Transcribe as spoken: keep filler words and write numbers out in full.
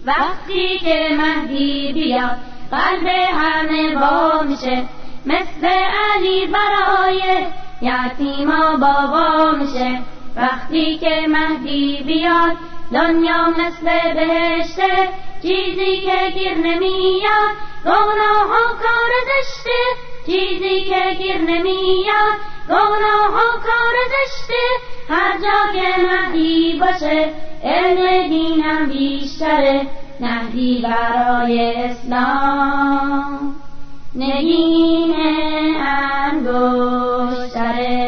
وقتی که مهدی بیاد قلب همه وا میشه، مثل علی برای یتیما بابا میشه. وقتی که مهدی بیاد دنیا مثل بهشته، چیزی که گیر نمیاد گناه و کار زشته، چیزی که گیر نمیاد گناه و کار زشته. هر جا که مهدی باشه علم دینم بیشتره، مهدی برای اسلام نگین انگشتره.